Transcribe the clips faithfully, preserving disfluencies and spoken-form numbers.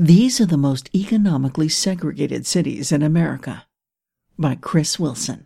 These are the most economically segregated cities in America, by Chris Wilson.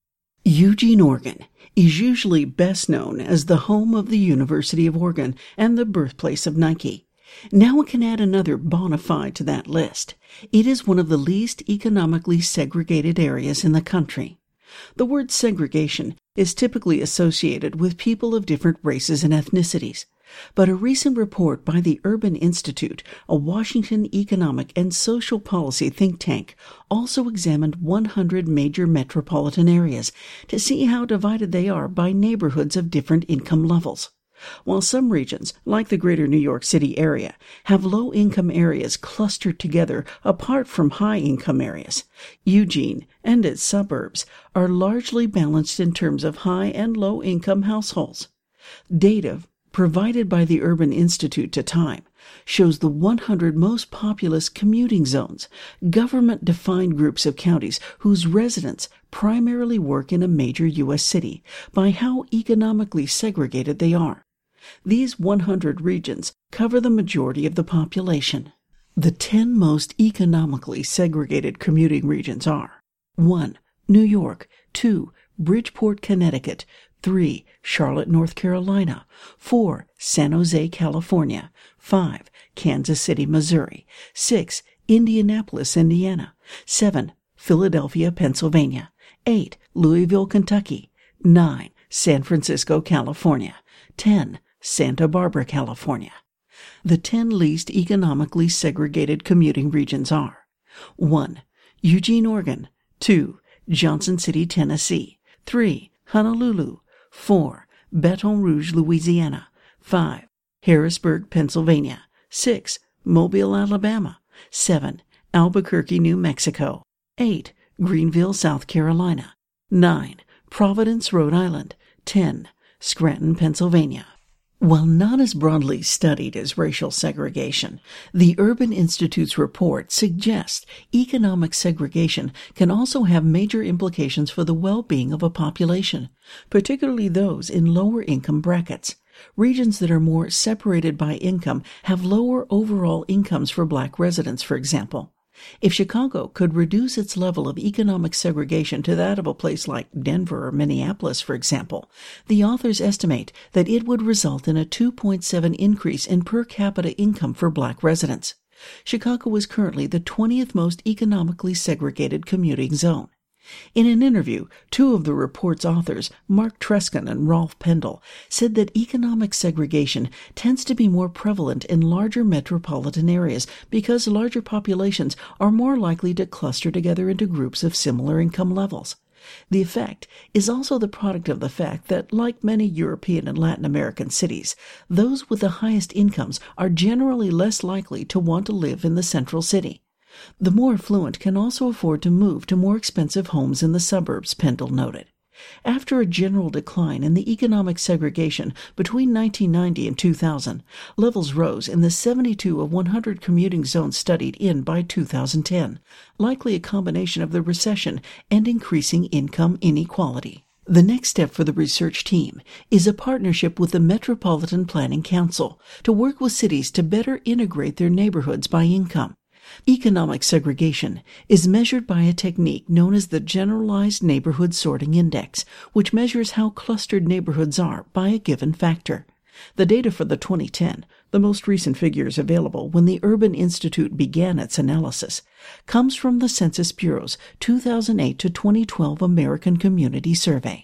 Eugene, Oregon is usually best known as the home of the University of Oregon and the birthplace of Nike. Now we can add another bona fide to that list. It is one of the least economically segregated areas in the country. The word segregation is typically associated with people of different races and ethnicities. But a recent report by the Urban Institute, a Washington economic and social policy think tank, also examined one hundred major metropolitan areas to see how divided they are by neighborhoods of different income levels. While some regions, like the greater New York City area, have low-income areas clustered together apart from high-income areas, Eugene and its suburbs are largely balanced in terms of high and low-income households. Data provided by the Urban Institute to Time shows the one hundred most populous commuting zones, government-defined groups of counties whose residents primarily work in a major U S city, by how economically segregated they are. These one hundred regions cover the majority of the population. The ten most economically segregated commuting regions are: one. New York, two. Bridgeport, Connecticut, three. Charlotte, North Carolina, four. San Jose, California, five. Kansas City, Missouri, six. Indianapolis, Indiana, seven. Philadelphia, Pennsylvania, eight. Louisville, Kentucky, nine. San Francisco, California, ten. Santa Barbara, California. The ten least economically segregated commuting regions are: one. Eugene, Oregon, two. Johnson City, Tennessee, three. Honolulu, four. Baton Rouge, Louisiana, five. Harrisburg, Pennsylvania, six. Mobile, Alabama, seven. Albuquerque, New Mexico, eight. Greenville, South Carolina, nine. Providence, Rhode Island, ten. Scranton, Pennsylvania. While not as broadly studied as racial segregation, the Urban Institute's report suggests economic segregation can also have major implications for the well-being of a population, particularly those in lower income brackets. Regions that are more separated by income have lower overall incomes for Black residents, for example. If Chicago could reduce its level of economic segregation to that of a place like Denver or Minneapolis, for example, the authors estimate that it would result in a two point seven increase in per capita income for Black residents. Chicago is currently the twentieth most economically segregated commuting zone. In an interview, two of the report's authors, Mark Treskin and Rolf Pendel, said that economic segregation tends to be more prevalent in larger metropolitan areas because larger populations are more likely to cluster together into groups of similar income levels. The effect is also the product of the fact that, like many European and Latin American cities, those with the highest incomes are generally less likely to want to live in the central city. The more affluent can also afford to move to more expensive homes in the suburbs, Pendel noted. After a general decline in the economic segregation between nineteen ninety and two thousand, levels rose in the seventy-two of one hundred commuting zones studied in by two thousand ten, likely a combination of the recession and increasing income inequality. The next step for the research team is a partnership with the Metropolitan Planning Council to work with cities to better integrate their neighborhoods by income. Economic segregation is measured by a technique known as the Generalized Neighborhood Sorting Index, which measures how clustered neighborhoods are by a given factor. The data for the twenty ten, the most recent figures available when the Urban Institute began its analysis, comes from the Census Bureau's two thousand eight to twenty twelve American Community Survey.